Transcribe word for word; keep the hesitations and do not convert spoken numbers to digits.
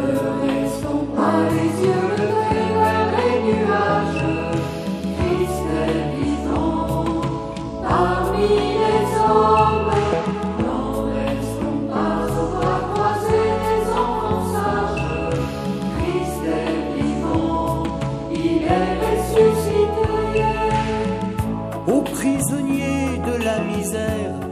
restons pas les yeux levés vers les nuages. Christ est vivant parmi les hommes. N'en restons pas aux bras croisés des enfants sages. Christ est vivant, il est ressuscité. Aux prisonniers de la misère,